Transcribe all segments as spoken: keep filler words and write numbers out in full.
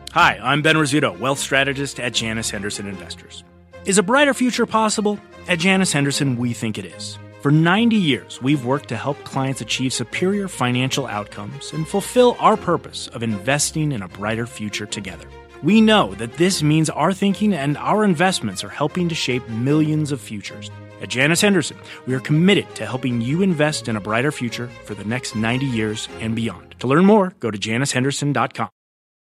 Hi, I'm Ben Rizzuto, wealth strategist at Janus Henderson Investors. Is a brighter future possible? At Janus Henderson, we think it is. For ninety years, we've worked to help clients achieve superior financial outcomes and fulfill our purpose of investing in a brighter future together. We know that this means our thinking and our investments are helping to shape millions of futures. At Janus Henderson, we are committed to helping you invest in a brighter future for the next ninety years and beyond. To learn more, go to janus henderson dot com.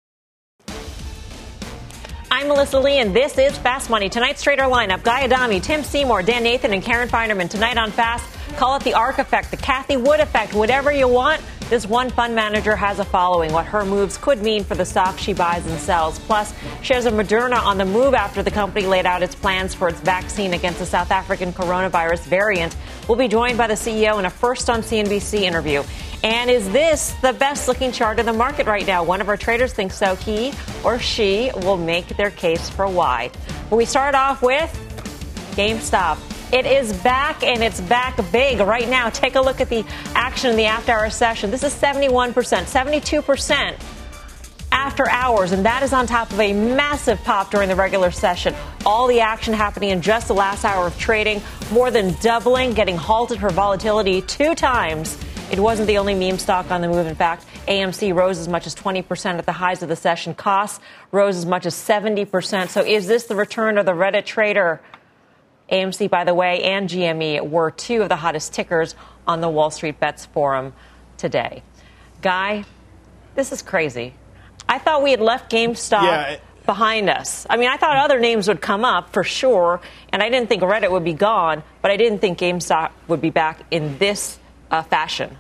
I'm Melissa Lee, and this is Fast Money. Tonight's trader lineup: Guy Adami, Tim Seymour, Dan Nathan, and Karen Feinerman. Tonight on Fast, call it the ARK effect, the Cathie Wood effect, whatever you want. This one fund manager has a following, what her moves could mean for the stock she buys and sells. Plus, shares of Moderna on the move after the company laid out its plans for its vaccine against the South African coronavirus variant. We'll be joined by the C E O in a first on C N B C interview. And is this the best looking chart in the market right now? One of our traders thinks so. He or she will make their case for why. But we start off with GameStop. It is back, and it's back big right now. Take a look at the action in the after-hour session. This is seventy-one percent, seventy-two percent after hours, and that is on top of a massive pop during the regular session. All the action happening in just the last hour of trading, more than doubling, getting halted for volatility two times. It wasn't the only meme stock on the move. In fact, A M C rose as much as twenty percent at the highs of the session. Costs rose as much as seventy percent. So is this the return of the Reddit trader? A M C, by the way, and G M E were two of the hottest tickers on the Wall Street Bets forum today. Guy, this is crazy. I thought we had left GameStop yeah, it- behind us. I mean, I thought other names would come up for sure, and I didn't think Reddit would be gone, but I didn't think GameStop would be back in this uh, fashion.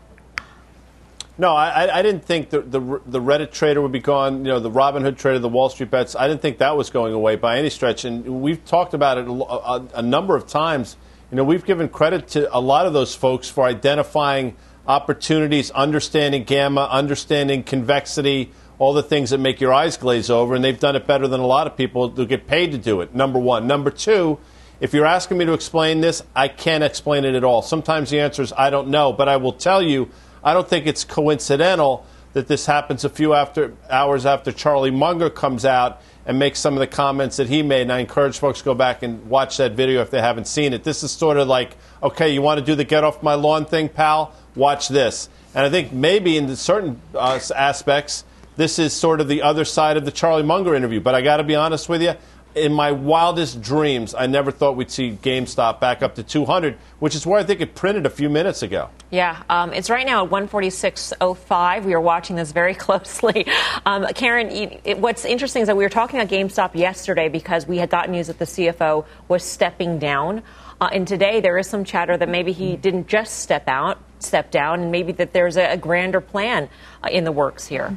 No, I, I didn't think the, the the Reddit trader would be gone. You know, the Robinhood trader, the Wall Street Bets. I didn't think that was going away by any stretch. And we've talked about it a, a, a number of times. You know, we've given credit to a lot of those folks for identifying opportunities, understanding gamma, understanding convexity, all the things that make your eyes glaze over. And they've done it better than a lot of people who get paid to do it. Number one. Number two, if you're asking me to explain this, I can't explain it at all. Sometimes the answer is I don't know. But I will tell you, I don't think it's coincidental that this happens a few after hours after Charlie Munger comes out and makes some of the comments that he made. And I encourage folks to go back and watch that video if they haven't seen it. This is sort of like, okay, you want to do the get off my lawn thing, pal? Watch this. And I think maybe in certain uh, aspects, this is sort of the other side of the Charlie Munger interview. But I got to be honest with you. In my wildest dreams, I never thought we'd see GameStop back up to two hundred, which is where I think it printed a few minutes ago. Yeah, um, it's right now at one forty-six oh five. We are watching this very closely. Um, Karen, it, what's interesting is that we were talking about GameStop yesterday because we had gotten news that the C F O was stepping down. Uh, and today there is some chatter that maybe he didn't just step out, step down, and maybe that there's a, a grander plan uh, in the works here.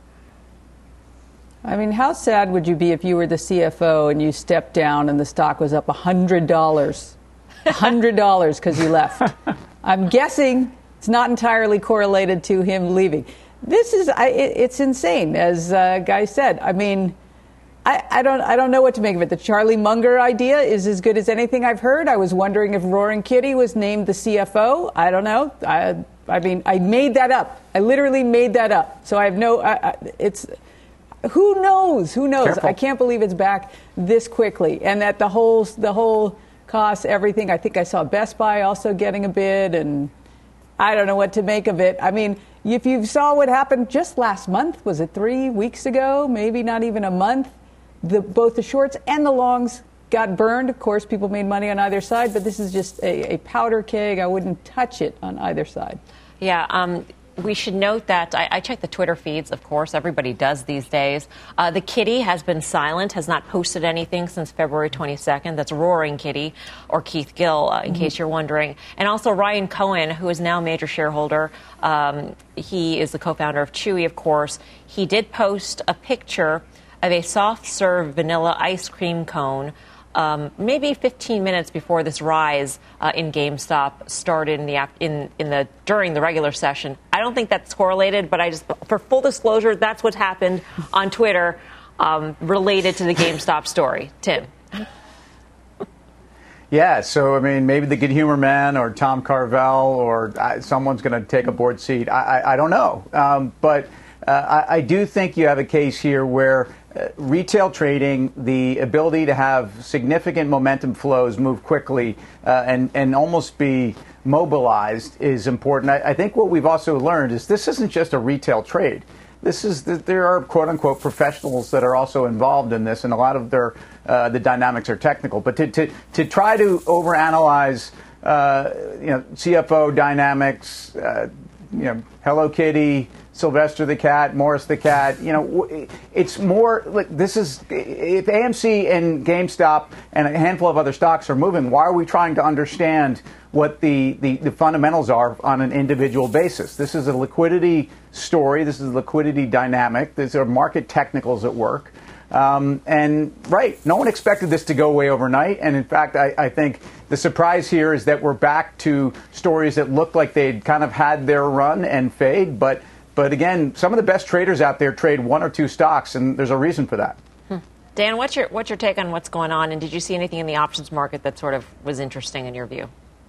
I mean, how sad would you be if you were the C F O and you stepped down and the stock was up one hundred dollars? one hundred dollars because you left. I'm guessing it's not entirely correlated to him leaving. This is, I, it, it's insane, as uh, Guy said. I mean, I, I don't I don't know what to make of it. The Charlie Munger idea is as good as anything I've heard. I was wondering if Roaring Kitty was named the C F O. I don't know. I, I mean, I made that up. I literally made that up. So I have no, I, I, it's... Who knows? Who knows? Careful. I can't believe it's back this quickly, and that the whole the whole cost, everything. I think I saw Best Buy also getting a bid, and I don't know what to make of it. I mean, if you saw what happened just last month, was it three weeks ago? Maybe not even a month. The both the shorts and the longs got burned. Of course, people made money on either side, but this is just a, a powder keg. I wouldn't touch it on either side. Yeah. Um, We should note that I, I check the Twitter feeds, of course. Everybody does these days. Uh, the Kitty has been silent, has not posted anything since February twenty-second. That's Roaring Kitty, or Keith Gill, uh, in mm-hmm. case you're wondering. And also Ryan Cohen, who is now a major shareholder. Um, he is the co-founder of Chewy, of course. He did post a picture of a soft-serve vanilla ice cream cone Um, maybe fifteen minutes before this rise uh, in GameStop started in the in in the during the regular session. I don't think that's correlated, but I just, for full disclosure, that's what happened on Twitter um, related to the GameStop story. Tim. Yeah, so I mean, maybe the Good Humor Man or Tom Carvel or uh, someone's going to take a board seat. I, I, I don't know, um, but. uh, I, I do think you have a case here where uh, retail trading, the ability to have significant momentum flows move quickly uh, and, and almost be mobilized is important. I, I think what we've also learned is this isn't just a retail trade. This is the, there are quote unquote professionals that are also involved in this, and a lot of their uh, the dynamics are technical. But to to, to try to overanalyze uh, you know C F O dynamics, uh, you know Hello Kitty, Sylvester the cat, Morris the cat, you know it's more like this is if A M C and GameStop and a handful of other stocks are moving, why are we trying to understand what the, the, the fundamentals are on an individual basis? This is a liquidity story. This is a liquidity dynamic. These are market technicals at work. Um, and, right, no one expected this to go away overnight. And, in fact, I, I think the surprise here is that we're back to stories that look like they'd kind of had their run and fade. But, but again, some of the best traders out there trade one or two stocks, and there's a reason for that. Hmm. Dan, what's your, what's your take on what's going on? And did you see anything in the options market that sort of was interesting in your view?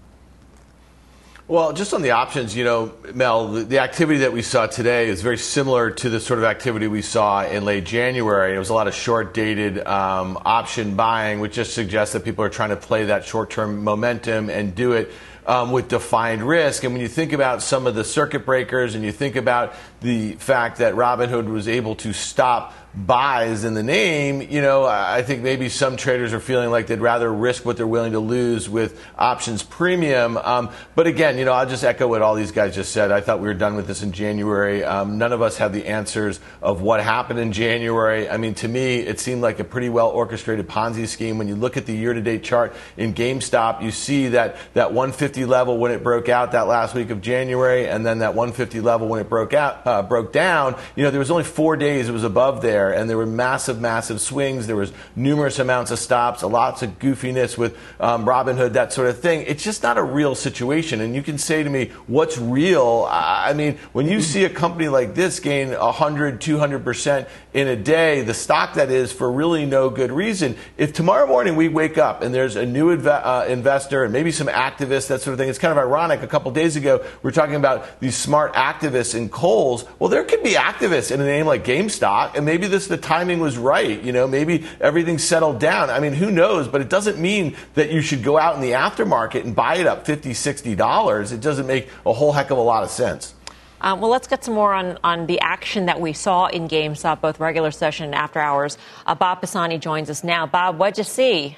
Well, just on the options, you know, Mel, the, the activity that we saw today is very similar to the sort of activity we saw in late January. It was a lot of short-dated um, option buying, which just suggests that people are trying to play that short-term momentum and do it um, with defined risk. And when you think about some of the circuit breakers and you think about the fact that Robinhood was able to stop buys in the name, you know, I think maybe some traders are feeling like they'd rather risk what they're willing to lose with options premium. Um, but again, you know, I'll just echo what all these guys just said. I thought we were done with this in January. Um, none of us have the answers of what happened in January. I mean, to me, it seemed like a pretty well orchestrated Ponzi scheme. When you look at the year-to-date chart in GameStop, you see that that one fifty level when it broke out that last week of January, and then that one fifty level when it broke out, uh, broke down. You know, there was only four days it was above there. And there were massive, massive swings. There was numerous amounts of stops, lots of goofiness with um, Robinhood, that sort of thing. It's just not a real situation. And you can say to me, what's real? I mean, when you see a company like this gain one hundred, two hundred percent in a day, the stock that is for really no good reason, if tomorrow morning we wake up and there's a new inv- uh, investor and maybe some activists, that sort of thing, it's kind of ironic. A couple days ago, we were talking about these smart activists in Kohl's. Well, there could be activists in a name like GameStop, and maybe this the timing was right. You know, maybe everything settled down. I mean, who knows? But it doesn't mean that you should go out in the aftermarket and buy it up fifty dollars, sixty dollars. It doesn't make a whole heck of a lot of sense. Um, well, let's get some more on, on the action that we saw in GameStop, both regular session and after hours. Uh, Bob Pisani joins us now. Bob, what'd you see?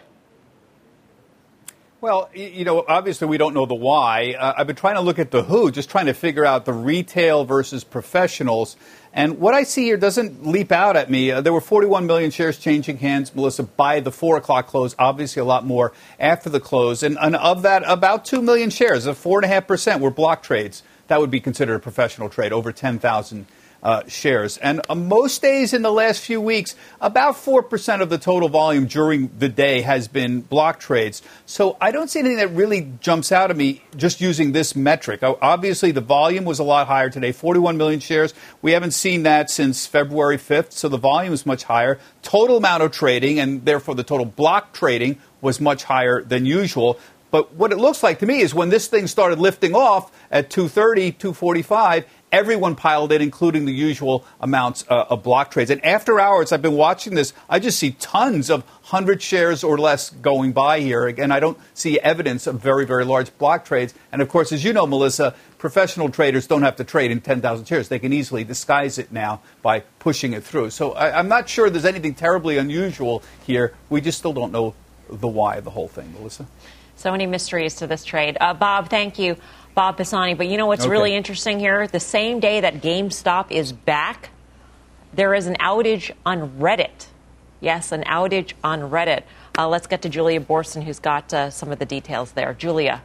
Well, you know, obviously we don't know the why. Uh, I've been trying to look at the who, just trying to figure out the retail versus professionals. And what I see here doesn't leap out at me. Uh, there were forty-one million shares changing hands, Melissa, by the four o'clock close, obviously a lot more after the close. And, and of that, about two million shares, of four point five percent, were block trades. That would be considered a professional trade, over ten thousand Uh, shares. And uh, most days in the last few weeks, about four percent of the total volume during the day has been block trades. So I don't see anything that really jumps out at me just using this metric. Uh, obviously, the volume was a lot higher today, forty-one million shares. We haven't seen that since February fifth, so the volume is much higher. Total amount of trading, and therefore the total block trading, was much higher than usual. But what it looks like to me is when this thing started lifting off at two thirty, two forty-five, everyone piled in, including the usual amounts uh, of block trades. And after hours, I've been watching this. I just see tons of one hundred shares or less going by here. Again, I don't see evidence of very, very large block trades. And, of course, as you know, Melissa, professional traders don't have to trade in ten thousand shares. They can easily disguise it now by pushing it through. So I, I'm not sure there's anything terribly unusual here. We just still don't know the why of the whole thing, Melissa. So many mysteries to this trade. Uh, Bob, thank you. Bob Pisani. But you know what's okay. really interesting here? The same day that GameStop is back, there is an outage on Reddit. Yes, an outage on Reddit. Uh, let's get to Julia Borson, who's got uh, some of the details there. Julia.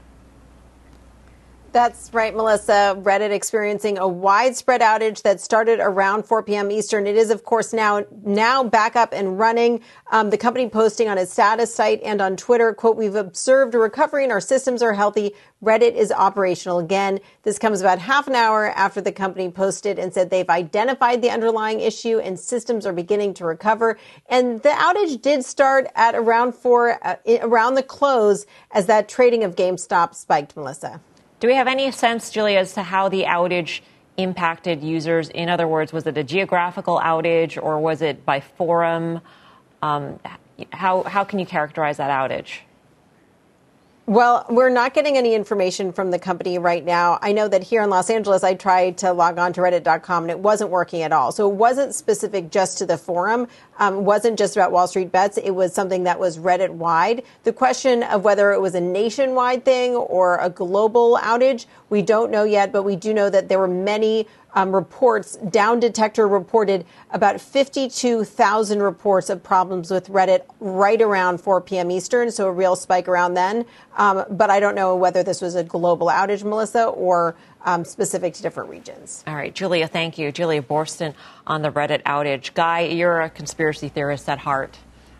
That's right, Melissa. Reddit experiencing a widespread outage that started around four p.m. Eastern. It is, of course, now now back up and running. Um, the company posting on its status site and on Twitter, quote, "We've observed a recovery and our systems are healthy. Reddit is operational again." This comes about half an hour after the company posted and said they've identified the underlying issue and systems are beginning to recover. And the outage did start at around four, uh, around the close, as that trading of GameStop spiked, Melissa. Do we have any sense, Julia, as to how the outage impacted users? In other words, was it a geographical outage or was it by forum? Um, how, how can you characterize that outage? Well, we're not getting any information from the company right now. I know that here in Los Angeles, I tried to log on to reddit dot com and it wasn't working at all. So it wasn't specific just to the forum, um, wasn't just about Wall Street Bets. It was something that was Reddit wide. The question of whether it was a nationwide thing or a global outage, we don't know yet, but we do know that there were many Um, reports. Down Detector reported about fifty-two thousand reports of problems with Reddit right around four p.m. Eastern, so a real spike around then. Um, but I don't know whether this was a global outage, Melissa, or um, specific to different regions. All right, Julia, thank you. Julia Boorstin on the Reddit outage. Guy, you're a conspiracy theorist at heart.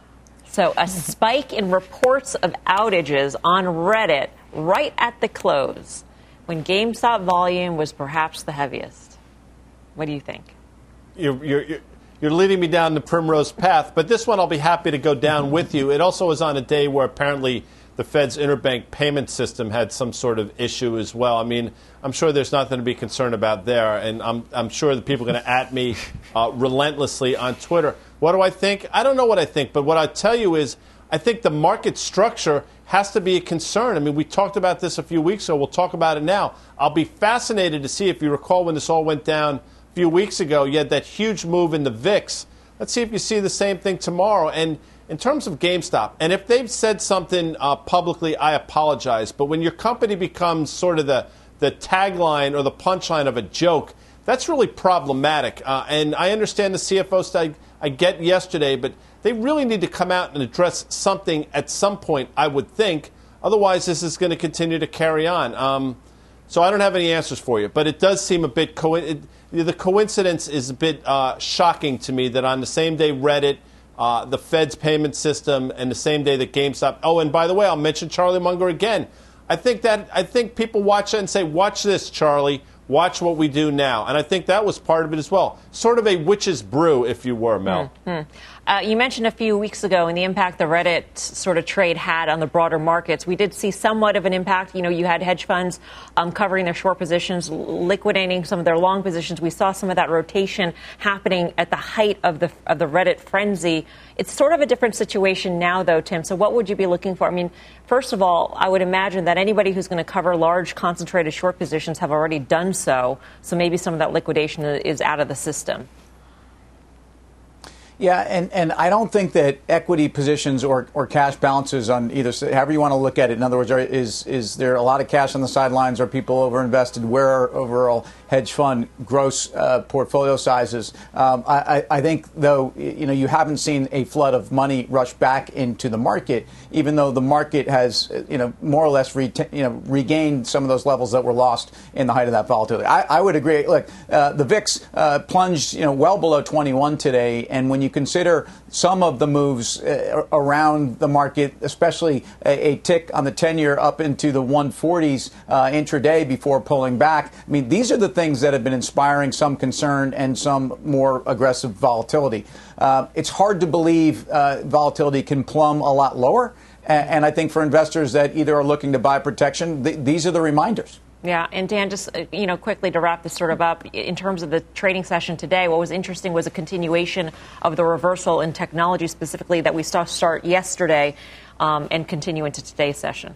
So a spike in reports of outages on Reddit right at the close, when GameStop volume was perhaps the heaviest. What do you think? You're, you're, you're leading me down the primrose path, but this one I'll be happy to go down with you. It also was on a day where apparently the Fed's interbank payment system had some sort of issue as well. I mean, I'm sure there's nothing to be concerned about there, and I'm, I'm sure that people are going to at me uh, relentlessly on Twitter. What do I think? I don't know what I think, but what I tell you is I think the market structure has to be a concern. I mean, we talked about this a few weeks ago. We'll talk about it now. I'll be fascinated to see, if you recall when this all went down a few weeks ago, you had that huge move in the V I X. Let's see if you see the same thing tomorrow. And in terms of GameStop, and if they've said something uh, publicly, I apologize. But when your company becomes sort of the, the tagline or the punchline of a joke, that's really problematic. Uh, and I understand the C F O side, I get yesterday, but they really need to come out and address something at some point, I would think. Otherwise, this is going to continue to carry on. Um, so I don't have any answers for you. But it does seem a bit co- it, the coincidence is a bit uh, shocking to me that on the same day Reddit, uh, the Fed's payment system, and the same day that GameStop. Oh, and by the way, I'll mention Charlie Munger again. I think that I think people watch it and say, "Watch this, Charlie. Watch what we do now." And I think that was part of it as well. Sort of a witch's brew, if you were, Mel. Mm-hmm. Uh, you mentioned a few weeks ago and the impact the Reddit sort of trade had on the broader markets. We did see somewhat of an impact. You know, you had hedge funds um, covering their short positions, liquidating some of their long positions. We saw some of that rotation happening at the height of the of the Reddit frenzy. It's sort of a different situation now, though, Tim. So what would you be looking for? I mean, first of all, I would imagine that anybody who's going to cover large, concentrated short positions have already done so. So maybe some of that liquidation is out of the system. Yeah, and, and I don't think that equity positions or, or cash balances on either, however you want to look at it, in other words, are, is is there a lot of cash on the sidelines? Are people overinvested? Where are overall hedge fund gross uh, portfolio sizes? Um, I, I think, though, you know, you haven't seen a flood of money rush back into the market, even though the market has, you know, more or less reta- you know, regained some of those levels that were lost in the height of that volatility. I, I would agree. Look, uh, the V I X uh, plunged, you know, well below twenty-one today, and when you consider some of the moves uh, around the market, especially a, a tick on the ten-year up into the one forties uh, intraday before pulling back. I mean, these are the things that have been inspiring some concern and some more aggressive volatility. Uh, it's hard to believe uh, volatility can plumb a lot lower. And, and I think for investors that either are looking to buy protection, th- these are the reminders. Yeah, and Dan, just, you know, quickly to wrap this sort of up, in terms of the trading session today, what was interesting was a continuation of the reversal in technology specifically that we saw start yesterday um, and continue into today's session.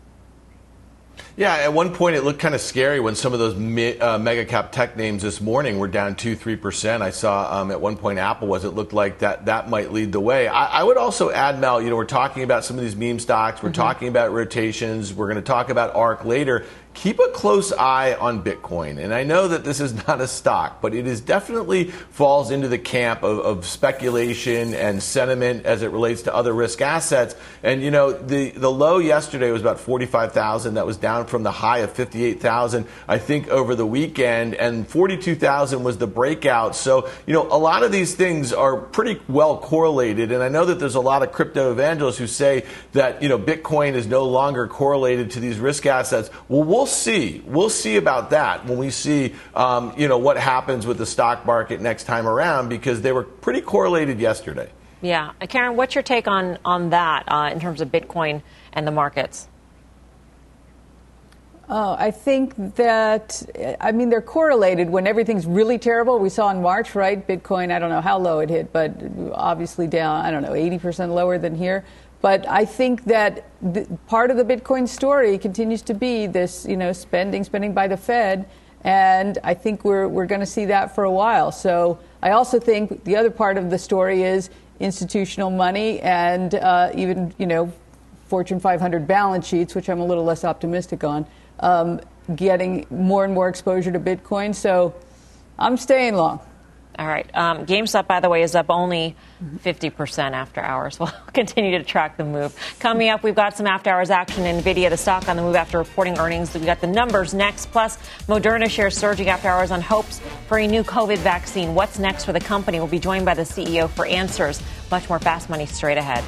Yeah, at one point it looked kind of scary when some of those me, uh, mega cap tech names this morning were down two, three percent. I saw um, at one point Apple was. It looked like that that might lead the way. I, I would also add, Mel, you know, we're talking about some of these meme stocks. We're mm-hmm. talking about rotations. We're going to talk about ARK later. Keep a close eye on Bitcoin. And I know that this is not a stock, but it is definitely falls into the camp of, of speculation and sentiment as it relates to other risk assets. And, you know, the, the low yesterday was about forty-five thousand. That was down from the high of fifty-eight thousand, I think, over the weekend. And forty-two thousand was the breakout. So, you know, a lot of these things are pretty well correlated. And I know that there's a lot of crypto evangelists who say that, you know, Bitcoin is no longer correlated to these risk assets. Well, we'll We'll see. We'll see about that when we see, um, you know, what happens with the stock market next time around, because they were pretty correlated yesterday. Yeah. Karen, what's your take on, on that uh, in terms of Bitcoin and the markets? Oh, I think that, I mean, they're correlated when everything's really terrible. We saw in March, right? Bitcoin, I don't know how low it hit, but obviously down, I don't know, eighty percent lower than here. But I think that the, part of the Bitcoin story continues to be this, you know, spending, spending by the Fed. And I think we're we're going to see that for a while. So I also think the other part of the story is institutional money and uh, even, you know, Fortune five hundred balance sheets, which I'm a little less optimistic on, um, getting more and more exposure to Bitcoin. So I'm staying long. All right. Um, GameStop, by the way, is up only fifty percent after hours. We'll continue to track the move. Coming up, we've got some after hours action in NVIDIA, the stock on the move after reporting earnings. We've got the numbers next, plus Moderna shares surging after hours on hopes for a new COVID vaccine. What's next for the company? We'll be joined by the C E O for answers. Much more Fast Money straight ahead.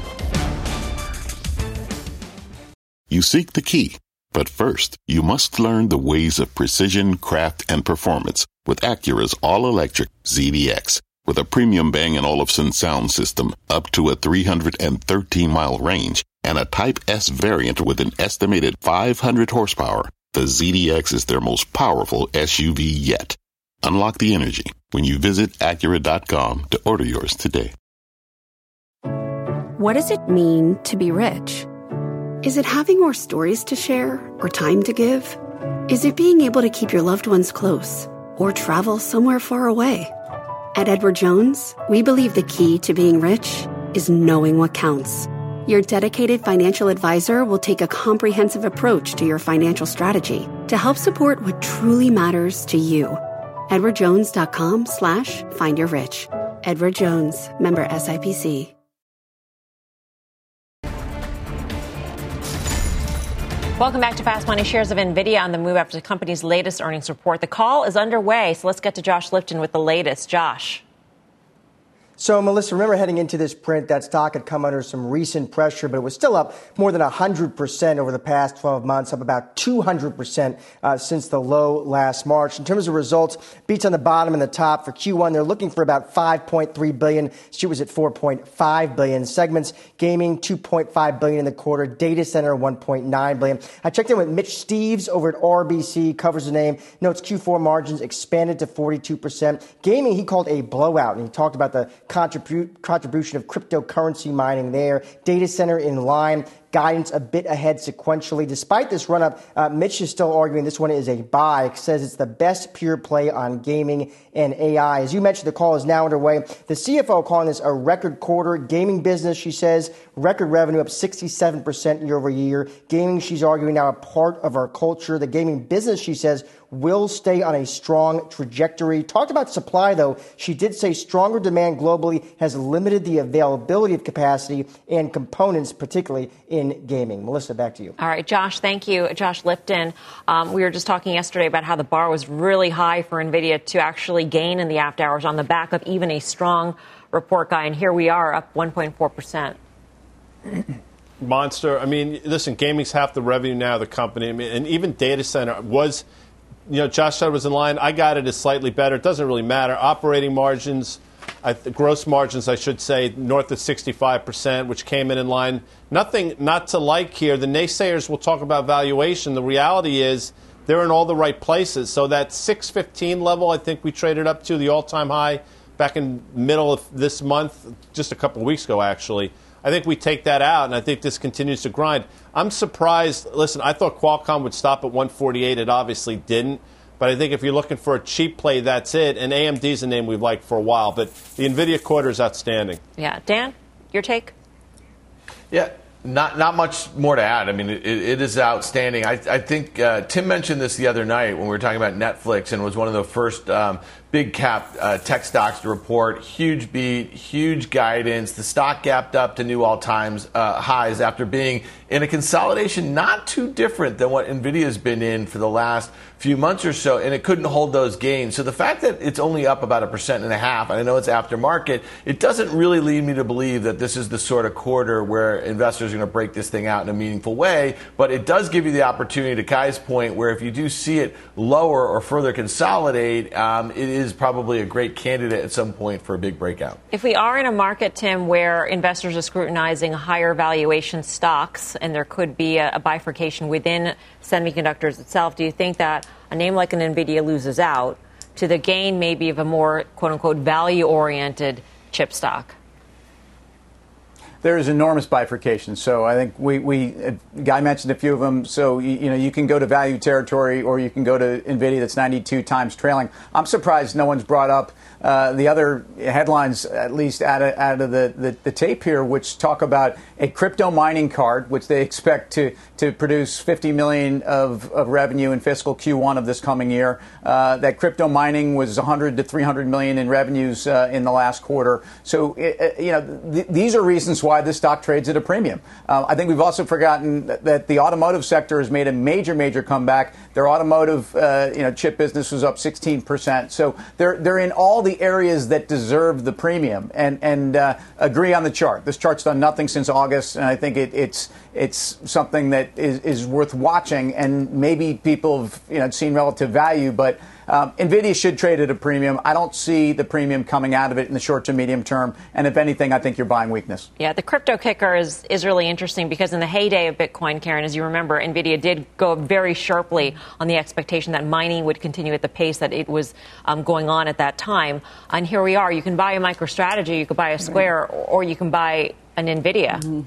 You seek the key, but first, you must learn the ways of precision, craft, and performance with Acura's all-electric Z D X. With a premium Bang and Olufsen sound system up to a three hundred thirteen mile range and a Type S variant with an estimated five hundred horsepower, the Z D X is their most powerful S U V yet. Unlock the energy when you visit Acura dot com to order yours today. What does it mean to be rich? Is it having more stories to share or time to give? Is it being able to keep your loved ones close or travel somewhere far away? At Edward Jones, we believe the key to being rich is knowing what counts. Your dedicated financial advisor will take a comprehensive approach to your financial strategy to help support what truly matters to you. Edward Jones dot com slash find your rich. Edward Jones, member S I P C. Welcome back to Fast Money. Shares of NVIDIA on the move after the company's latest earnings report. The call is underway, so let's get to Josh Lipton with the latest. Josh. So, Melissa, remember heading into this print, that stock had come under some recent pressure, but it was still up more than one hundred percent over the past twelve months, up about two hundred percent uh, since the low last March. In terms of results, beats on the bottom and the top. For Q one, they're looking for about five point three billion dollars. Street was at four point five billion dollars. Segments, gaming, two point five billion dollars in the quarter. Data center, one point nine billion dollars. I checked in with Mitch Steves over at R B C, covers the name, notes Q four margins expanded to forty-two percent. Gaming, he called a blowout, and he talked about the Contribu- contribution of cryptocurrency mining there. Data center in line. Guidance a bit ahead sequentially. Despite this run-up, uh, Mitch is still arguing this one is a buy. Says it's the best pure play on gaming and A I. As you mentioned, the call is now underway. The C F O calling this a record quarter. Gaming business, she says, record revenue up sixty-seven percent year over year. Gaming, she's arguing, now a part of our culture. The gaming business, she says, will stay on a strong trajectory. Talked about supply, though. She did say stronger demand globally has limited the availability of capacity and components, particularly in gaming. Melissa, back to you. All right, Josh, thank you. Josh Lipton. Um, we were just talking yesterday about how the bar was really high for NVIDIA to actually gain in the after hours on the back of even a strong report guy. And here we are, up one point four percent. Monster. I mean, listen, gaming's half the revenue now of the company. I mean, and even data center was, you know, Josh said it was in line. I got it as slightly better. It doesn't really matter. Operating margins, I th- gross margins, I should say, north of sixty-five percent, which came in in line. Nothing not to like here. The naysayers will talk about valuation. The reality is they're in all the right places. So that six fifteen level, I think we traded up to the all-time high back in middle of this month, just a couple of weeks ago, actually. I think we take that out, and I think this continues to grind. I'm surprised. Listen, I thought Qualcomm would stop at one forty-eight. It obviously didn't. But I think if you're looking for a cheap play, that's it. And A M D is a name we've liked for a while. But the NVIDIA quarter is outstanding. Yeah. Dan, your take? Yeah. Not not much more to add. I mean, it, it is outstanding. I, I think uh, Tim mentioned this the other night when we were talking about Netflix, and it was one of the first um, big cap uh, tech stocks to report. Huge beat, huge guidance. The stock gapped up to new all-time uh, highs after being in a consolidation not too different than what NVIDIA's been in for the last few months or so, and it couldn't hold those gains. So the fact that it's only up about a percent and a half, and I know it's aftermarket, it doesn't really lead me to believe that this is the sort of quarter where investors are are going to break this thing out in a meaningful way. But it does give you the opportunity, to Kai's point, where if you do see it lower or further consolidate, um, it is probably a great candidate at some point for a big breakout. If we are in a market, Tim, where investors are scrutinizing higher valuation stocks and there could be a, a bifurcation within semiconductors itself, do you think that a name like an NVIDIA loses out to the gain maybe of a more, quote-unquote, value-oriented chip stock? There is enormous bifurcation. So I think we, we uh, Guy mentioned a few of them. So, you, you know, you can go to value territory or you can go to NVIDIA that's ninety-two times trailing. I'm surprised no one's brought up uh, the other headlines, at least out of, out of the, the, the tape here, which talk about a crypto mining card, which they expect to, to produce fifty million of, of revenue in fiscal Q one of this coming year. Uh, that crypto mining was one hundred to three hundred million in revenues uh, in the last quarter. So, it, you know, th- these are reasons why this stock trades at a premium. Uh, I think we've also forgotten that, that the automotive sector has made a major, major comeback. Their automotive, uh, you know, chip business was up sixteen percent. So they're they're in all the areas that deserve the premium. And and uh, agree on the chart. This chart's done nothing since August, and I think it, it's it's something that is, is worth watching. And maybe people have you know seen relative value, but Um, NVIDIA should trade at a premium. I don't see the premium coming out of it in the short to medium term. And if anything, I think you're buying weakness. Yeah, the crypto kicker is, is really interesting because in the heyday of Bitcoin, Karen, as you remember, NVIDIA did go very sharply on the expectation that mining would continue at the pace that it was um, going on at that time. And here we are. You can buy a MicroStrategy, you can buy a Square, or, or you can buy an NVIDIA. Mm-hmm.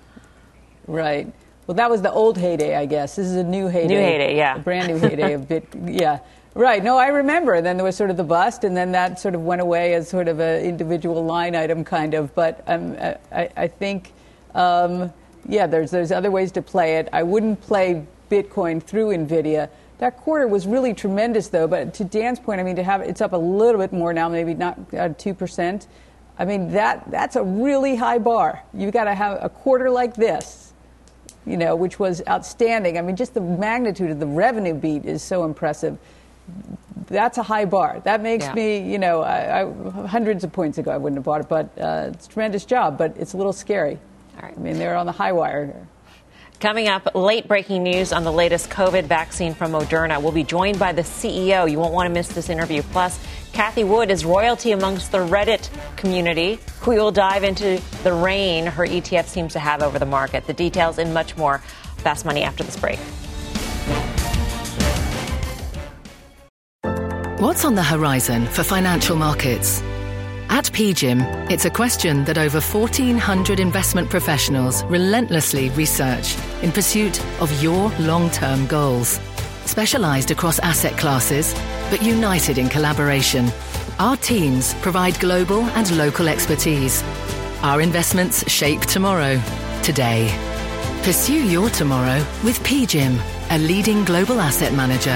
Right. Well, that was the old heyday, I guess. This is a new heyday. New heyday, yeah. A brand new heyday of Bit. Yeah. Right. No, I remember. And then there was sort of the bust, and then that sort of went away as sort of an individual line item, kind of. But um, I, I think, um, yeah, there's there's other ways to play it. I wouldn't play Bitcoin through NVIDIA. That quarter was really tremendous, though. But to Dan's point, I mean, to have it's up a little bit more now, maybe not uh, two percent. I mean, that that's a really high bar. You've got to have a quarter like this, you know, which was outstanding. I mean, just the magnitude of the revenue beat is so impressive. That's a high bar. That makes yeah. me, you know, I, I, hundreds of points ago I wouldn't have bought it, but uh, it's a tremendous job, but it's a little scary. All right. I mean, they're on the high wire here. Coming up, late breaking news on the latest COVID vaccine from Moderna. We'll be joined by the C E O. You won't want to miss this interview. Plus, Cathie Wood is royalty amongst the Reddit community. We will dive into the reign her E T F seems to have over the market. The details and much more. Fast Money after this break. What's on the horizon for financial markets? At P G I M, it's a question that over fourteen hundred investment professionals relentlessly research in pursuit of your long-term goals. Specialized across asset classes, but united in collaboration, our teams provide global and local expertise. Our investments shape tomorrow, today. Pursue your tomorrow with P G I M, a leading global asset manager.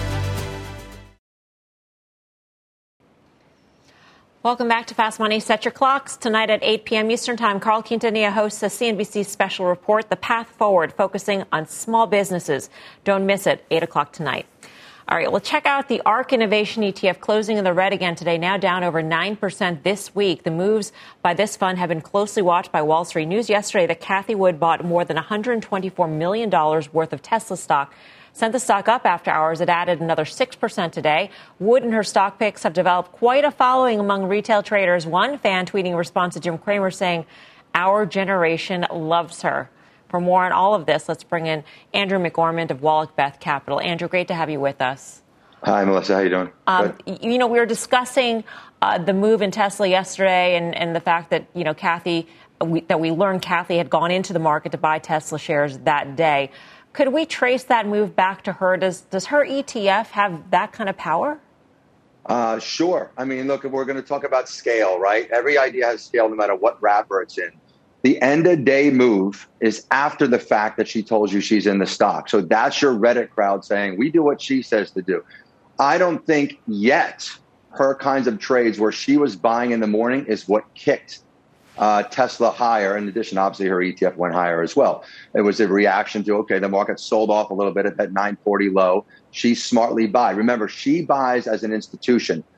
Welcome back to Fast Money. Set your clocks. Tonight at eight p.m. Eastern Time, Carl Quintanilla hosts a C N B C special report, The Path Forward, focusing on small businesses. Don't miss it, eight o'clock tonight. All right, well, check out the ARK Innovation E T F closing in the red again today, now down over nine percent this week. The moves by this fund have been closely watched by Wall Street. News yesterday that Cathie Wood bought more than one hundred twenty-four million dollars worth of Tesla stock, sent the stock up after hours. It added another six percent today. Wood and her stock picks have developed quite a following among retail traders. One fan tweeting a response to Jim Cramer saying, "Our generation loves her." For more on all of this, let's bring in Andrew McGormand of Wallach Beth Capital. Andrew, great to have you with us. Hi, Melissa. How you doing? Um, you know, we were discussing uh, the move in Tesla yesterday and, and the fact that, you know, Cathie, we, that we learned Cathie had gone into the market to buy Tesla shares that day. Could we trace that move back to her? Does does her E T F have that kind of power? Uh, sure. I mean, look, if we're going to talk about scale, right? Every idea has scale no matter what wrapper it's in. The end of day move is after the fact that she told you she's in the stock. So that's your Reddit crowd saying, we do what she says to do. I don't think yet her kinds of trades where she was buying in the morning is what kicked uh, Tesla higher. In addition, obviously, her E T F went higher as well. It was a reaction to, okay, the market sold off a little bit at that nine forty low. She smartly buy. Remember, she buys as an institution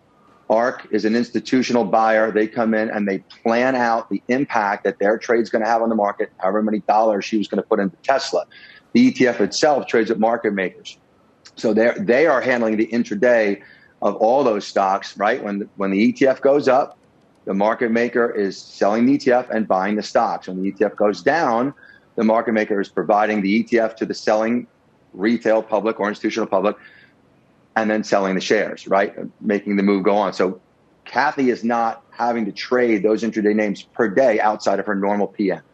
ARK is an institutional buyer. They come in and they plan out the impact that their trade's going to have on the market, however many dollars she was going to put into Tesla. The E T F itself trades at market makers. So they they are handling the intraday of all those stocks, right? When the, when the E T F goes up, the market maker is selling the E T F and buying the stocks. When the E T F goes down, the market maker is providing the E T F to the selling retail public or institutional public and then selling the shares, right? Making the move go on. So Cathie is not having to trade those intraday names per day outside of her normal P M.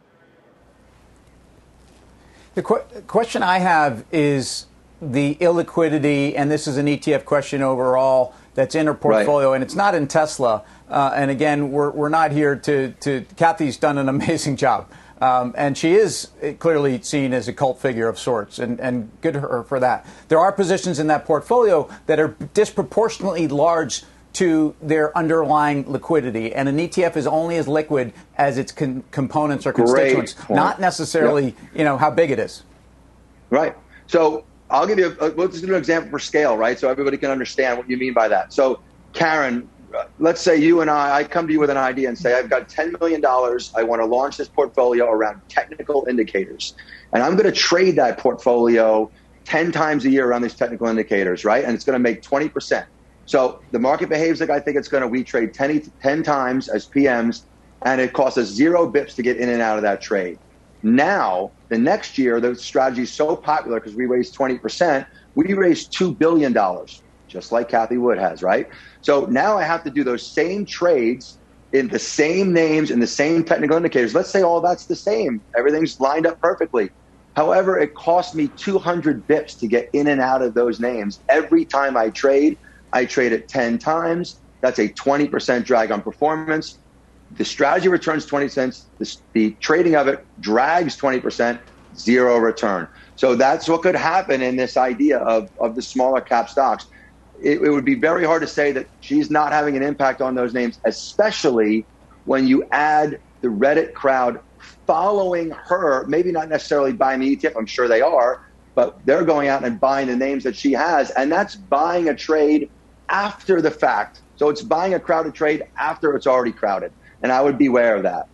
The qu- question I have is the illiquidity, and this is an E T F question overall that's in her portfolio, right. And it's not in Tesla. Uh, and again, we're we're not here to, to Cathie's done an amazing job. Um, and she is clearly seen as a cult figure of sorts, and, and good for her for that. There are positions in that portfolio that are disproportionately large to their underlying liquidity, and an E T F is only as liquid as its con- components or constituents, not necessarily yep. you know how big it is. Right. So I'll give you a, let's do an example for scale, right? So everybody can understand what you mean by that. So Karen, let's say you and I, I come to you with an idea and say, I've got ten million dollars. I want to launch this portfolio around technical indicators. And I'm going to trade that portfolio ten times a year around these technical indicators, right? And it's going to make twenty percent. So the market behaves like I think it's going to. We trade ten, ten times as P Ms, and it costs us zero bips to get in and out of that trade. Now, the next year, the strategy is so popular because we raised twenty percent, we raised two billion dollars, just like Cathie Wood has, right? So now I have to do those same trades in the same names and the same technical indicators. Let's say all that's the same. Everything's lined up perfectly. However, it cost me two hundred bips to get in and out of those names. Every time I trade, I trade it ten times. That's a twenty percent drag on performance. The strategy returns twenty cents. The, the trading of it drags twenty percent, zero return. So that's what could happen in this idea of, of the smaller cap stocks. It, it would be very hard to say that she's not having an impact on those names, especially when you add the Reddit crowd following her, maybe not necessarily buying the E T F. I'm sure they are, but they're going out and buying the names that she has. And that's buying a trade after the fact. So it's buying a crowded trade after it's already crowded. And I would beware of that.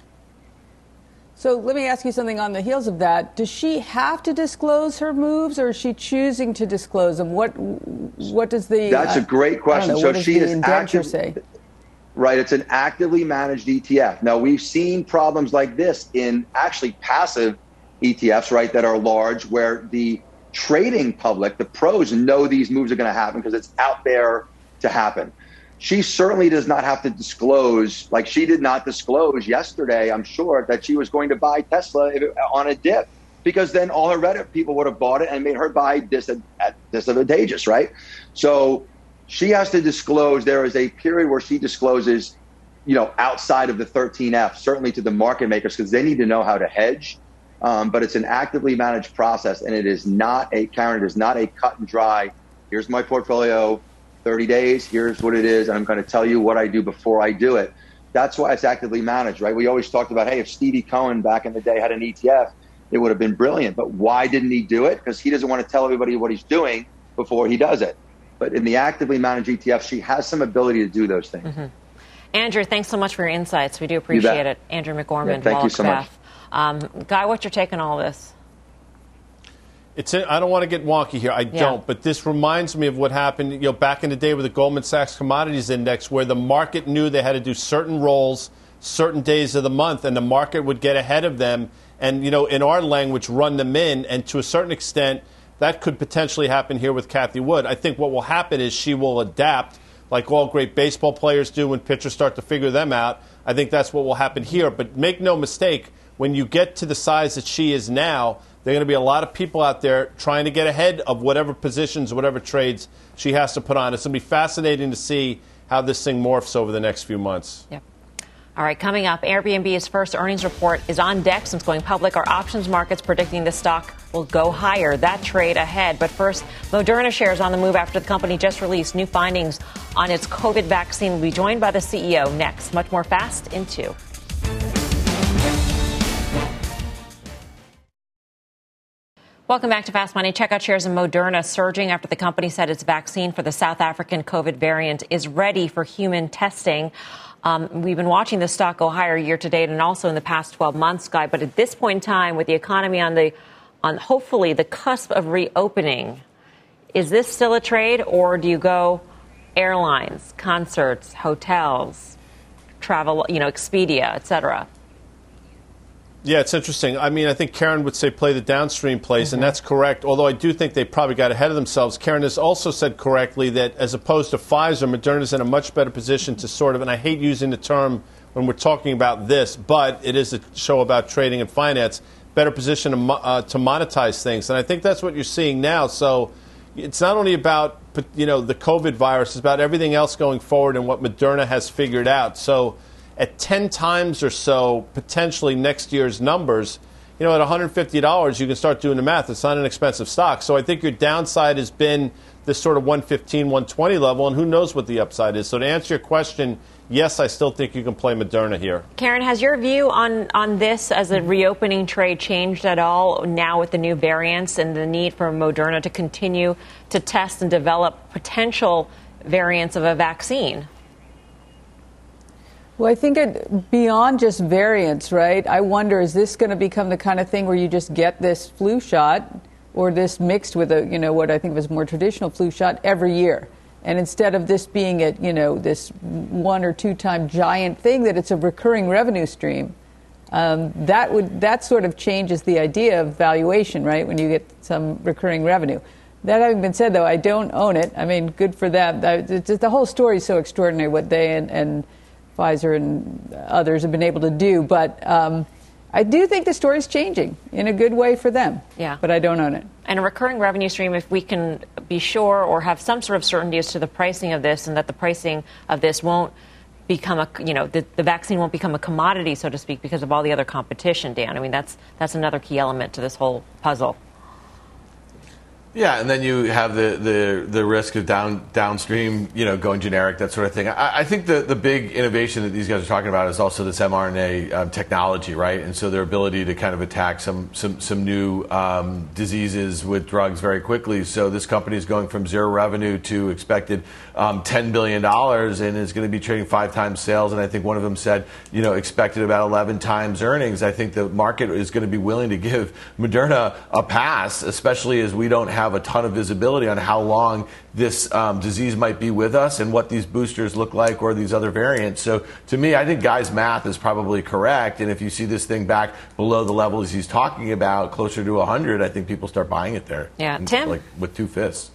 So let me ask you something on the heels of that. Does she have to disclose her moves, or is she choosing to disclose them? What what does the That's uh, a great question. Know, so what does she the is indenture active, say? Right, it's an actively managed E T F. Now, we've seen problems like this in actually passive E T Fs, right, that are large, where the trading public, the pros, know these moves are going to happen because it's out there to happen. She certainly does not have to disclose, like she did not disclose yesterday, I'm sure, that she was going to buy Tesla if it, on a dip, because then all her Reddit people would have bought it and made her buy dis- disadvantageous, right? So she has to disclose. There is a period where she discloses, you know, outside of the thirteen F, certainly to the market makers, because they need to know how to hedge. Um, but it's an actively managed process, and it is not a, Karen, it is not a cut and dry, here's my portfolio, thirty days, here's what it is, and I'm going to tell you what I do before I do it. That's why it's actively managed, right? We always talked about, hey, if Stevie Cohen back in the day had an E T F, it would have been brilliant. But why didn't he do it? Because he doesn't want to tell everybody what he's doing before he does it. But in the actively managed E T F, she has some ability to do those things. Mm-hmm. Andrew, thanks so much for your insights. We do appreciate it. Andrew McGorman, yeah, thank you so much. Um, Guy, what's your take on all this? It's a, I don't want to get wonky here. I yeah. don't. But this reminds me of what happened, you know, back in the day with the Goldman Sachs Commodities Index, where the market knew they had to do certain rolls certain days of the month, and the market would get ahead of them and, you know, in our language, run them in. And to a certain extent, that could potentially happen here with Cathie Wood. I think what will happen is she will adapt like all great baseball players do when pitchers start to figure them out. I think that's what will happen here. But make no mistake, when you get to the size that she is now, there are going to be a lot of people out there trying to get ahead of whatever positions, whatever trades she has to put on. It's going to be fascinating to see how this thing morphs over the next few months. Yep. All right, coming up, Airbnb's first earnings report is on deck since going public. Our options markets predicting the stock will go higher. That trade ahead. But first, Moderna shares on the move after the company just released new findings on its COVID vaccine. We'll be joined by the C E O next. Much more Fast in two. Welcome back to Fast Money. Check out shares in Moderna surging after the company said its vaccine for the South African COVID variant is ready for human testing. Um, we've been watching the stock go higher year to date and also in the past twelve months, Guy. But at this point in time, with the economy on the on hopefully the cusp of reopening, is this still a trade, or do you go airlines, concerts, hotels, travel, you know, Expedia, et cetera? Yeah, it's interesting. I mean, I think Karen would say play the downstream plays, mm-hmm. and that's correct, although I do think they probably got ahead of themselves. Karen has also said correctly that as opposed to Pfizer, Moderna's in a much better position to sort of, and I hate using the term when we're talking about this, but it is a show about trading and finance, better position to, uh, to monetize things. And I think that's what you're seeing now. So it's not only about, you know, the COVID virus, it's about everything else going forward and what Moderna has figured out. So at ten times or so, potentially next year's numbers, you know, at one hundred fifty dollars, you can start doing the math. It's not an expensive stock. So I think your downside has been this sort of one fifteen, one twenty level, and who knows what the upside is. So to answer your question, yes, I still think you can play Moderna here. Karen, has your view on, on this as a reopening trade changed at all now with the new variants and the need for Moderna to continue to test and develop potential variants of a vaccine? Well, I think it, beyond just variants, right, I wonder, is this going to become the kind of thing where you just get this flu shot or this mixed with a, you know, what I think was more traditional flu shot every year? And instead of this being a, you know, this one or two time giant thing, that it's a recurring revenue stream. Um, that would that sort of changes the idea of valuation, right, when you get some recurring revenue. That having been said, though, I don't own it. I mean, good for them. The whole story is so extraordinary, what they and, and Pfizer and others have been able to do. But um, I do think the story is changing in a good way for them. Yeah. But I don't own it. And a recurring revenue stream, if we can be sure or have some sort of certainty as to the pricing of this, and that the pricing of this won't become a, you know, the, the vaccine won't become a commodity, so to speak, because of all the other competition, Dan. I mean, that's that's another key element to this whole puzzle. Yeah, and then you have the, the, the risk of down downstream, you know, going generic, that sort of thing. I, I think the, the big innovation that these guys are talking about is also this mRNA um, technology, right? And so their ability to kind of attack some some some new um, diseases with drugs very quickly. So this company is going from zero revenue to expected um, ten billion dollars and is going to be trading five times sales. And I think one of them said, you know, expected about eleven times earnings. I think the market is going to be willing to give Moderna a pass, especially as we don't have have a ton of visibility on how long this um, disease might be with us and what these boosters look like or these other variants. So to me, I think Guy's math is probably correct. And if you see this thing back below the levels he's talking about, closer to one hundred, I think people start buying it there. Yeah, Tim? Like with two fists.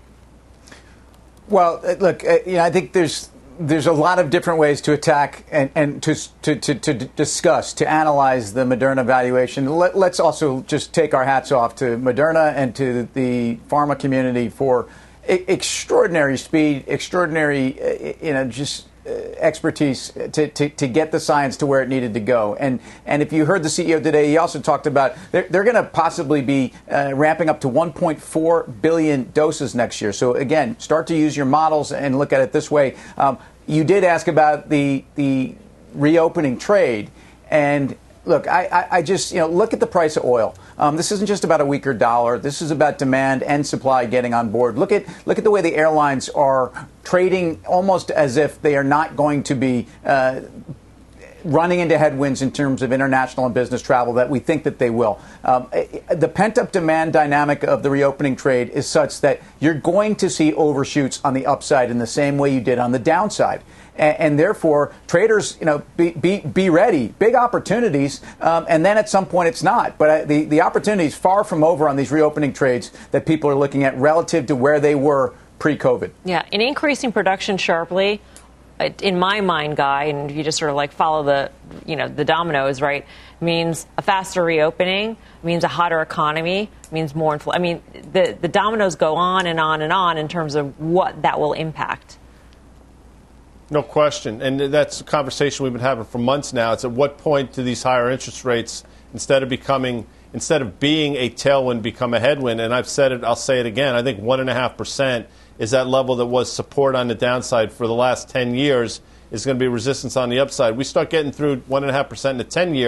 Well, look, uh, you know, I think there's there's a lot of different ways to attack and, and to, to, to, to discuss, to analyze the Moderna valuation. Let, let's also just take our hats off to Moderna and to the pharma community for e- extraordinary speed, extraordinary, uh, you know, just uh, expertise to, to, to get the science to where it needed to go. And and if you heard the C E O today, he also talked about they're, they're going to possibly be uh, ramping up to one point four billion doses next year. So again, start to use your models and look at it this way. Um, you did ask about the the reopening trade, and look, I, I, I just, you know, look at the price of oil. Um, this isn't just about a weaker dollar. This is about demand and supply getting on board. Look at look at the way the airlines are trading almost as if they are not going to be uh, running into headwinds in terms of international and business travel that we think that they will. Um, the pent-up demand dynamic of the reopening trade is such that you're going to see overshoots on the upside in the same way you did on the downside. And, and therefore, traders, you know, be be, be ready. Big opportunities, um, and then at some point it's not. But uh, the, the opportunity is far from over on these reopening trades that people are looking at relative to where they were pre-COVID. Yeah, and increasing production sharply, in my mind, Guy, and you just sort of like follow the, you know, the dominoes, right, means a faster reopening, means a hotter economy, means more infl- I mean, the, the dominoes go on and on and on in terms of what that will impact. No question. And that's a conversation we've been having for months now. It's at what point do these higher interest rates, instead of becoming, instead of being a tailwind, become a headwind? And I've said it, I'll say it again. I think one and a half percent is that level that was support on the downside for the last ten years is going to be resistance on the upside. We start getting through one and a half percent in the ten year.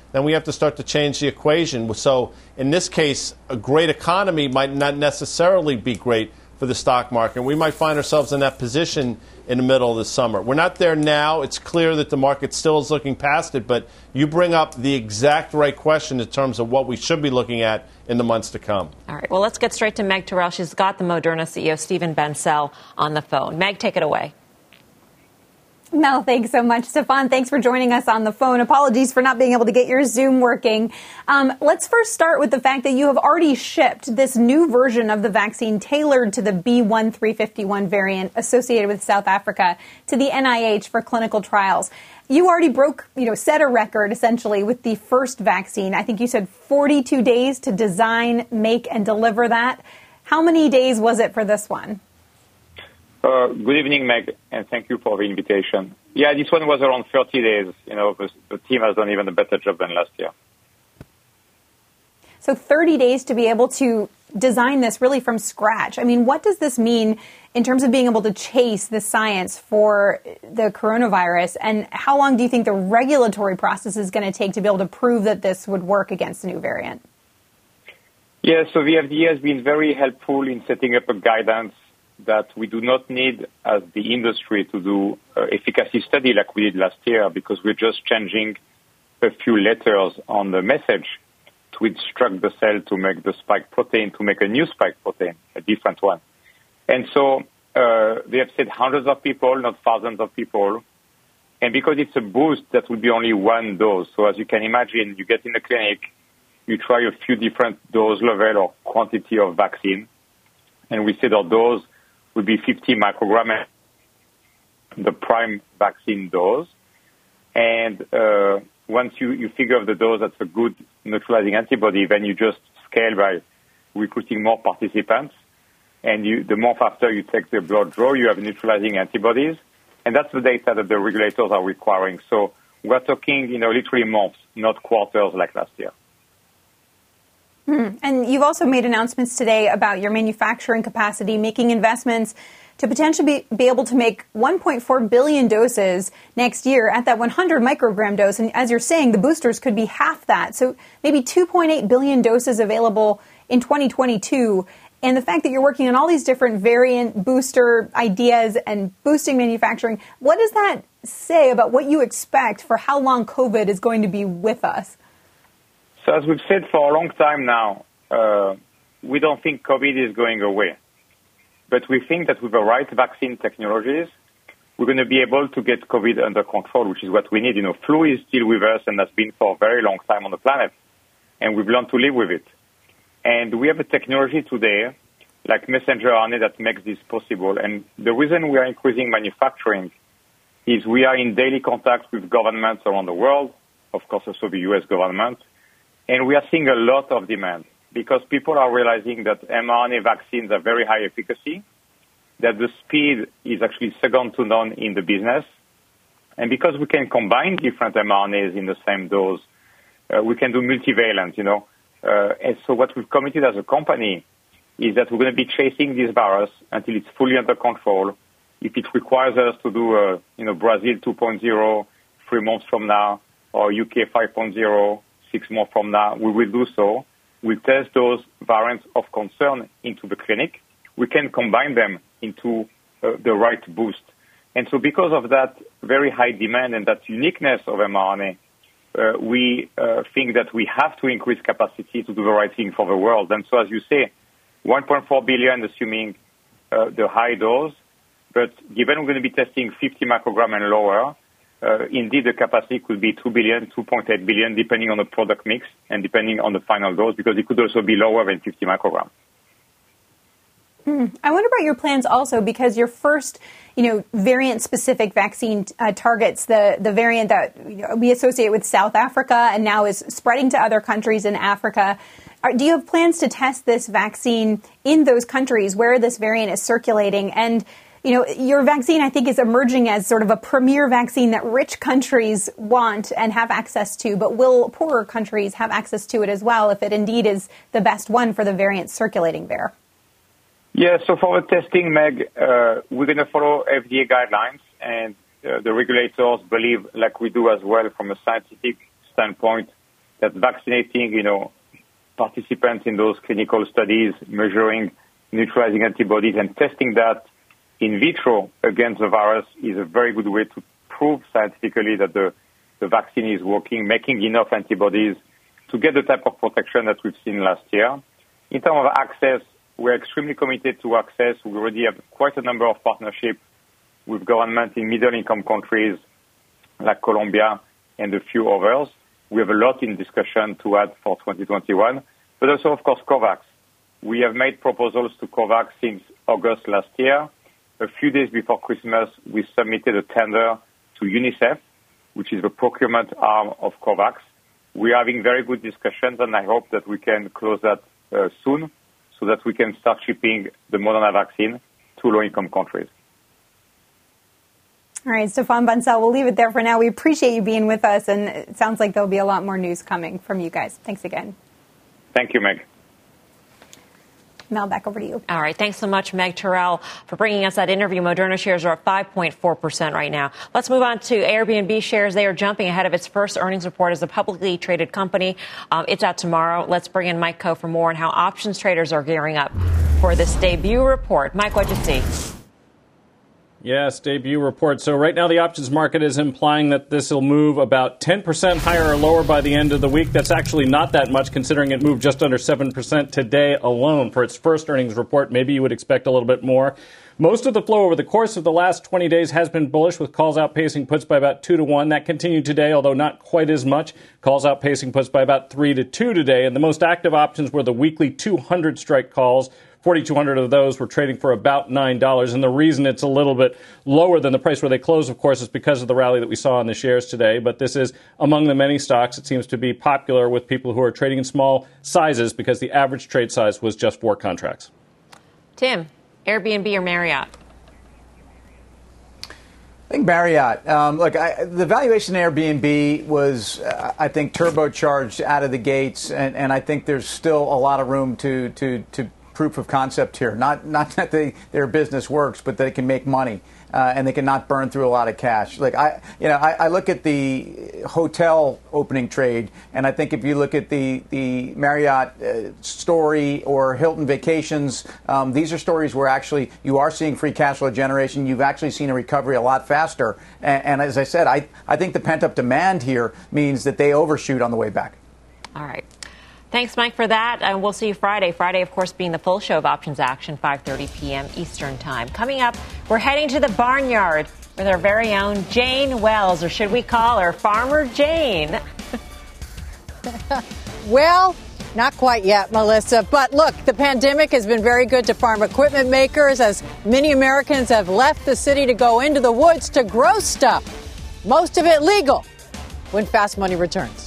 then we have to start to change the equation. So in this case, a great economy might not necessarily be great for the stock market. We might find ourselves in that position in the middle of the summer. We're not there now. It's clear that the market still is looking past it, but you bring up the exact right question in terms of what we should be looking at in the months to come. All right. Well, let's get straight to Meg Terrell. She's got the Moderna C E O, Stephen Bancel, on the phone. Meg, take it away. Mel, thanks so much. Stefan, thanks for joining us on the phone. Apologies for not being able to get your Zoom working. Um, let's first start with the fact that you have already shipped this new version of the vaccine tailored to the B one three five one variant associated with South Africa to the N I H for clinical trials. You already broke, you know, set a record essentially with the first vaccine. I think you said forty-two days to design, make, and deliver that. How many days was it for this one? Uh, good evening, Meg, and thank you for the invitation. Yeah, this one was around thirty days. You know, the, the team has done even a better job than last year. So thirty days to be able to design this really from scratch. I mean, what does this mean in terms of being able to chase the science for the coronavirus? And how long do you think the regulatory process is going to take to be able to prove that this would work against the new variant? Yeah, so the F D A has been very helpful in setting up a guidance that we do not need as the industry to do uh, efficacy study like we did last year, because we're just changing a few letters on the message to instruct the cell to make the spike protein, to make a new spike protein, a different one. And so uh, they have said hundreds of people, not thousands of people. And because it's a boost, that will be only one dose. So as you can imagine, you get in the clinic, you try a few different dose level or quantity of vaccine. And we said our dose would be fifty micrograms, the prime vaccine dose. And uh, once you, you figure out the dose that's a good neutralizing antibody, then you just scale by recruiting more participants. And you, the month after you take the blood draw, you have neutralizing antibodies. And that's the data that the regulators are requiring. So we're talking, you know, literally months, not quarters like last year. Hmm. And you've also made announcements today about your manufacturing capacity, making investments to potentially be, be able to make one point four billion doses next year at that one hundred microgram dose. And as you're saying, the boosters could be half that. So maybe two point eight billion doses available in twenty twenty-two. And the fact that you're working on all these different variant booster ideas and boosting manufacturing, what does that say about what you expect for how long COVID is going to be with us? So as we've said for a long time now, uh, we don't think COVID is going away. But we think that with the right vaccine technologies, we're going to be able to get COVID under control, which is what we need. You know, flu is still with us and has been for a very long time on the planet. And we've learned to live with it. And we have a technology today, like messenger R N A, that makes this possible. And the reason we are increasing manufacturing is we are in daily contact with governments around the world, of course also the U S government, and we are seeing a lot of demand because people are realizing that mRNA vaccines are very high efficacy, that the speed is actually second to none in the business, and because we can combine different mRNAs in the same dose, uh, we can do multivalent, you know. Uh, and so what we've committed as a company is that we're going to be chasing this virus until it's fully under control. If it requires us to do, uh, you know, Brazil two point oh three months from now, or U K five point oh six months from now, we will do so. We'll test those variants of concern into the clinic. We can combine them into uh, the right boost. And so because of that very high demand and that uniqueness of mRNA, uh, we uh, think that we have to increase capacity to do the right thing for the world. And so as you say, one point four billion, assuming uh, the high dose, but given we're going to be testing fifty microgram and lower, uh, indeed the capacity could be two billion, two point eight billion, depending on the product mix and depending on the final dose, because it could also be lower than fifty microgram. Hmm. I wonder about your plans also, because your first, you know, variant-specific vaccine uh, targets the, the variant that you know, we associate with South Africa and now is spreading to other countries in Africa. Are, do you have plans to test this vaccine in those countries where this variant is circulating? And, you know, your vaccine, I think, is emerging as sort of a premier vaccine that rich countries want and have access to, but will poorer countries have access to it as well if it indeed is the best one for the variant circulating there? Yeah, so for the testing, Meg, uh, we're going to follow F D A guidelines, and uh, the regulators believe, like we do as well from a scientific standpoint, that vaccinating, you know, participants in those clinical studies, measuring neutralizing antibodies and testing that in vitro against the virus is a very good way to prove scientifically that the, the vaccine is working, making enough antibodies to get the type of protection that we've seen last year. In terms of access, we're extremely committed to access. We already have quite a number of partnerships with governments in middle-income countries like Colombia and a few others. We have a lot in discussion to add for twenty twenty-one, but also, of course, COVAX. We have made proposals to COVAX since August last year. A few days before Christmas, we submitted a tender to UNICEF, which is the procurement arm of COVAX. We are having very good discussions, and I hope that we can close that uh, soon so that we can start shipping the Moderna vaccine to low-income countries. All right, Stéphane Bancel, we'll leave it there for now. We appreciate you being with us, and it sounds like there'll be a lot more news coming from you guys. Thanks again. Thank you, Meg. Mel, back over to you. All right. Thanks so much, Meg Terrell, for bringing us that interview. Moderna shares are up five point four percent right now. Let's move on to Airbnb shares. They are jumping ahead of its first earnings report as a publicly traded company. Um, it's out tomorrow. Let's bring in Mike Coe for more on how options traders are gearing up for this debut report. Mike, what'd you see? Yes, debut report. So right now the options market is implying that this will move about ten percent higher or lower by the end of the week. That's actually not that much considering it moved just under seven percent today alone for its first earnings report. Maybe you would expect a little bit more. Most of the flow over the course of the last twenty days has been bullish, with calls outpacing puts by about two to one. That continued today, although not quite as much. Calls outpacing puts by about three to two today. And the most active options were the weekly two hundred strike calls. forty-two hundred of those were trading for about nine dollars. And the reason it's a little bit lower than the price where they closed, of course, is because of the rally that we saw in the shares today. But this is among the many stocks. It seems to be popular with people who are trading in small sizes because the average trade size was just four contracts. Tim, Airbnb or Marriott? I think Marriott. Um, look, I, the valuation of Airbnb was, uh, I think, turbocharged out of the gates, and, and I think there's still a lot of room to to to proof of concept here. Not not that they, their business works, but that it can make money uh, and they can not burn through a lot of cash. Like I, you know, I, I look at the hotel opening trade, and I think if you look at the the Marriott uh, story or Hilton Vacations, um, these are stories where actually you are seeing free cash flow generation. You've actually seen a recovery a lot faster. And, and as I said, I I think the pent up demand here means that they overshoot on the way back. All right. Thanks, Mike, for that. And we'll see you Friday. Friday, of course, being the full show of Options Action, five thirty p.m. Eastern Time. Coming up, we're heading to the barnyard with our very own Jane Wells, or should we call her Farmer Jane? Well, not quite yet, Melissa. But look, the pandemic has been very good to farm equipment makers as many Americans have left the city to go into the woods to grow stuff. Most of it legal. When Fast Money returns.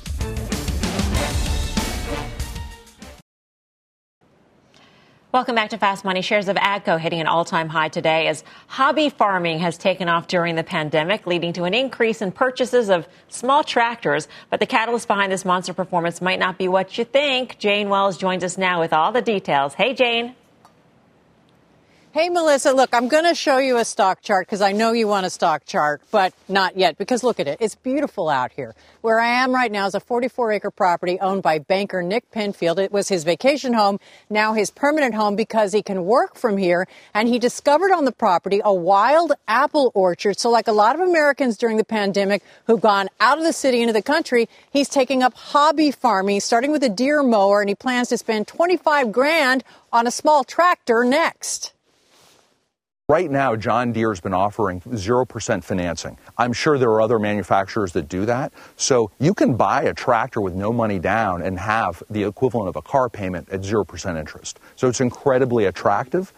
Welcome back to Fast Money. Shares of AGCO hitting an all-time high today as hobby farming has taken off during the pandemic, leading to an increase in purchases of small tractors. But the catalyst behind this monster performance might not be what you think. Jane Wells joins us now with all the details. Hey, Jane. Hey, Melissa, look, I'm going to show you a stock chart because I know you want a stock chart, but not yet because look at it. It's beautiful out here. Where I am right now is a forty-four acre property owned by banker Nick Penfield. It was his vacation home, now his permanent home because he can work from here. And he discovered on the property a wild apple orchard. So like a lot of Americans during the pandemic who've gone out of the city into the country, he's taking up hobby farming, starting with a deer mower, and he plans to spend twenty-five grand on a small tractor next. Right now, John Deere's been offering zero percent financing. I'm sure there are other manufacturers that do that. So you can buy a tractor with no money down and have the equivalent of a car payment at zero percent interest. So it's incredibly attractive.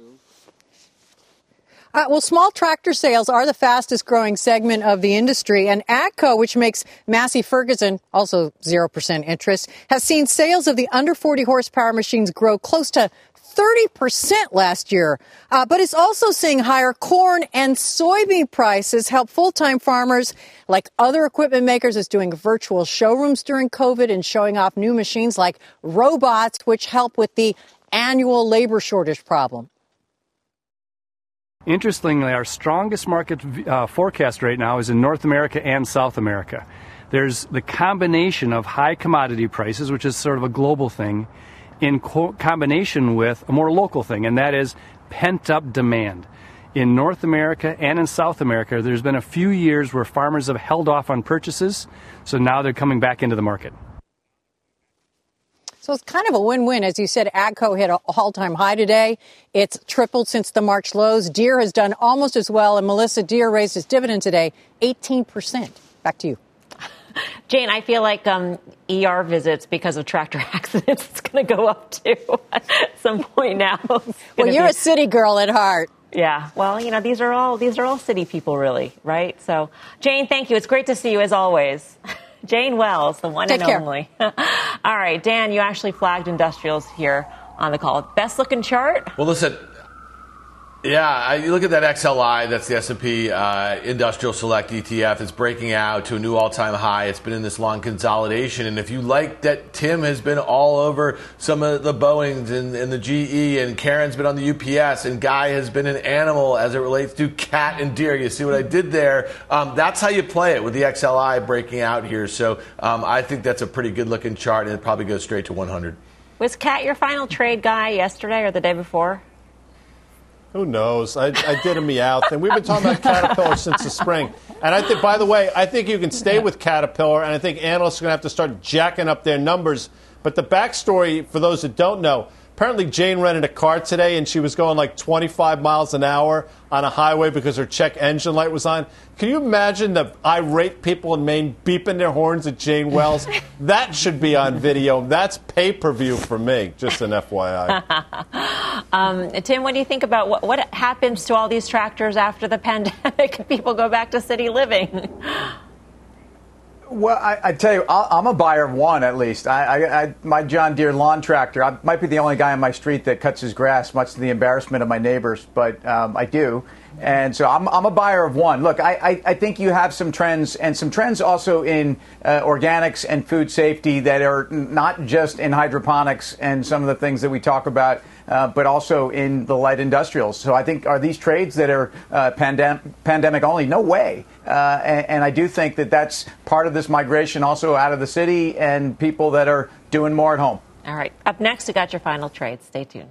Uh, well, small tractor sales are the fastest growing segment of the industry. And AGCO, which makes Massey Ferguson, also zero percent interest, has seen sales of the under forty horsepower machines grow close to thirty percent last year. Uh, but it's also seeing higher corn and soybean prices help full-time farmers like other equipment makers is doing virtual showrooms during COVID and showing off new machines like robots, which help with the annual labor shortage problem. Interestingly, our strongest market uh, forecast right now is in North America and South America. There's the combination of high commodity prices, which is sort of a global thing, in co- combination with a more local thing, and that is pent-up demand. In North America and in South America, there's been a few years where farmers have held off on purchases, so now they're coming back into the market. So it's kind of a win-win. As you said, AGCO hit an all-time high today. It's tripled since the March lows. Deere has done almost as well, and Melissa, Deere raised its dividend today eighteen percent. Back to you. Jane, I feel like um, E R visits because of tractor accidents is going to go up too at some point now. Well, you're be... a city girl at heart. Yeah. Well, you know, these are all these are all city people, really, right? So, Jane, thank you. It's great to see you as always. Jane Wells, the one Take and care. only. All right, Dan, you actually flagged industrials here on the call. Best looking chart? Well, listen. Yeah, I, you look at that X L I, that's the S and P uh, Industrial Select E T F. It's breaking out to a new all-time high. It's been in this long consolidation. And if you like that, Tim has been all over some of the Boeings and, and the G E, and Karen's been on the U P S, and Guy has been an animal as it relates to cat and deer. You see what I did there? Um, that's how you play it with the X L I breaking out here. So um, I think that's a pretty good-looking chart, and it probably goes straight to one hundred. Was Cat your final trade, Guy, yesterday or the day before? Who knows? I, I did a Meowth, and we've been talking about Caterpillar since the spring. And I think, by the way, I think you can stay with Caterpillar, and I think analysts are going to have to start jacking up their numbers. But the backstory, for those that don't know, apparently Jane rented a car today, and she was going like twenty-five miles an hour on a highway because her check engine light was on. Can you imagine the irate people in Maine beeping their horns at Jane Wells? That should be on video. That's pay-per-view for me, just an F Y I. um, Tim, what do you think about what, what happens to all these tractors after the pandemic and people go back to city living? Well, I, I tell you, I'm a buyer of one at least. I, I, I, my John Deere lawn tractor, I might be the only guy on my street that cuts his grass, much to the embarrassment of my neighbors, but um, I do. And so I'm, I'm a buyer of one. Look, I, I, I think you have some trends, and some trends also in uh, organics and food safety that are not just in hydroponics and some of the things that we talk about, uh, but also in the light industrials. So I think, are these trades that are uh, pandem- pandemic only? No way. Uh, and, and I do think that that's part of this migration also out of the city and people that are doing more at home. All right. Up next, we got your final trade. Stay tuned.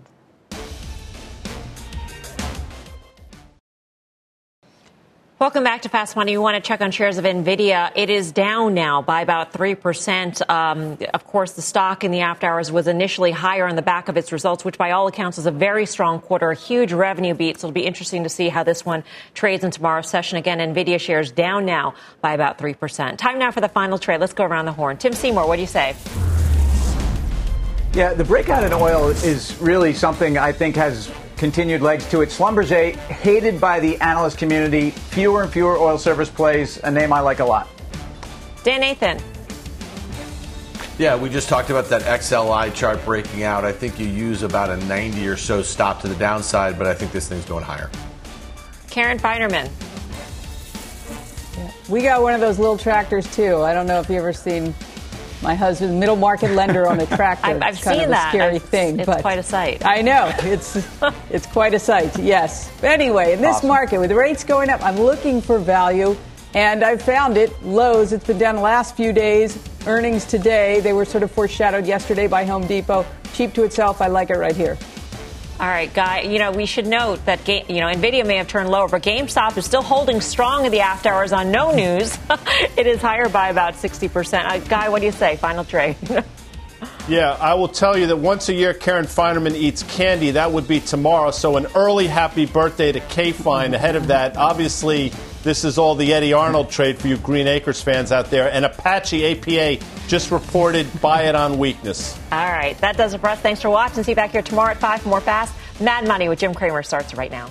Welcome back to Fast Money. We want to check on shares of NVIDIA. It is down now by about three percent. Um, of course, the stock in the after hours was initially higher on the back of its results, which by all accounts is a very strong quarter, a huge revenue beat. So it'll be interesting to see how this one trades in tomorrow's session. Again, NVIDIA shares down now by about three percent. Time now for the final trade. Let's go around the horn. Tim Seymour, what do you say? Yeah, the breakout in oil is really something I think has continued legs to it. Schlumberger, hated by the analyst community, fewer and fewer oil service plays, a name I like a lot. Dan Nathan. Yeah, we just talked about that X L I chart breaking out. I think you use about a ninety or so stop to the downside, but I think this thing's going higher. Karen Feinerman. Yeah. We got one of those little tractors, too. I don't know if you've ever seen my husband's middle market lender on a tractor. I've, I've it's kind seen of a that. scary I've, thing. It's but quite a sight. I know. It's it's quite a sight, yes. But anyway, in this Awesome. market, with the rates going up, I'm looking for value, and I've found it. Lowe's, it's been down the last few days. Earnings today, they were sort of foreshadowed yesterday by Home Depot. Cheap to itself, I like it right here. All right, Guy, you know, we should note that, you know, NVIDIA may have turned lower, but GameStop is still holding strong in the after hours on no news. It is higher by about sixty percent. Uh, Guy, what do you say? Final trade. Yeah, I will tell you that once a year Karen Feinerman eats candy. That would be tomorrow. So an early happy birthday to K-Fine. Ahead of that, obviously, this is all the Eddie Arnold trade for you Green Acres fans out there. And Apache A P A just reported buy it on weakness. All right, that does it for us. Thanks for watching. See you back here tomorrow at five for more Fast Mad Money with Jim Cramer starts right now.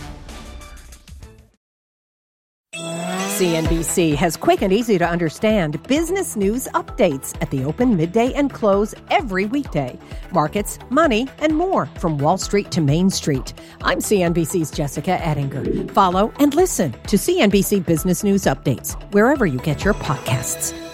C N B C has quick and easy to understand business news updates at the open, midday, and close every weekday. Markets, money, and more from Wall Street to Main Street. I'm C N B C's Jessica Ettinger. Follow and listen to C N B C Business News Updates wherever you get your podcasts.